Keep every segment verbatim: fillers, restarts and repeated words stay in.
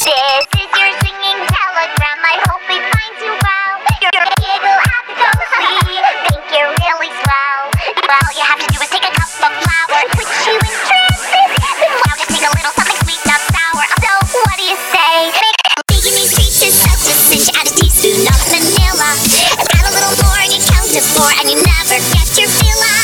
This is your singing telegram. I hope it finds you well. Your giggle at the go sleep. Think you're really swell. Well, all you have to do is take a cup of flour, which you in trances. Then wow, just take a little something sweet, not sour. So what do you say? Baking these peaches out to cinch. Add a teaspoon of vanilla. Add a little more and you count to four, and you never get your fill up.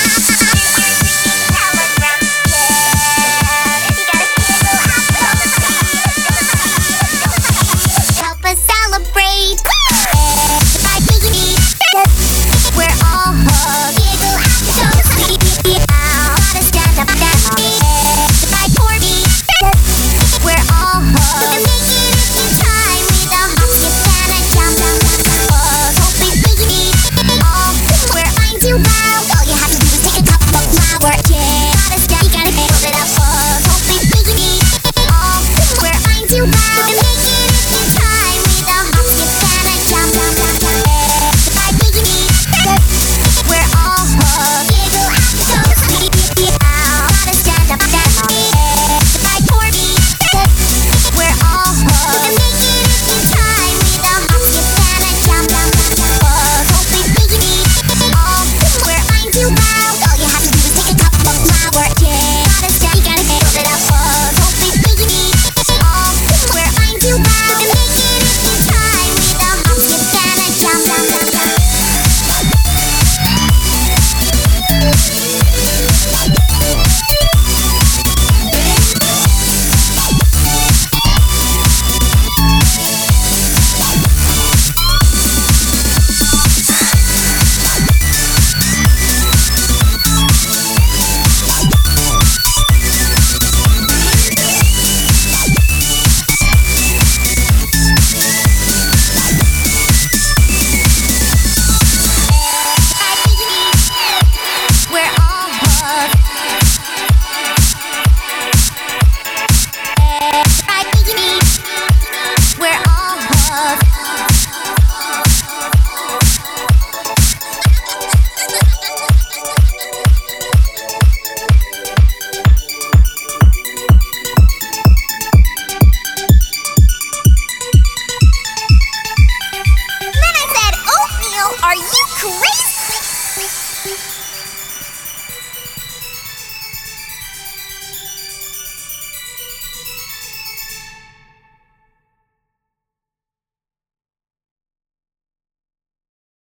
Are you crazy?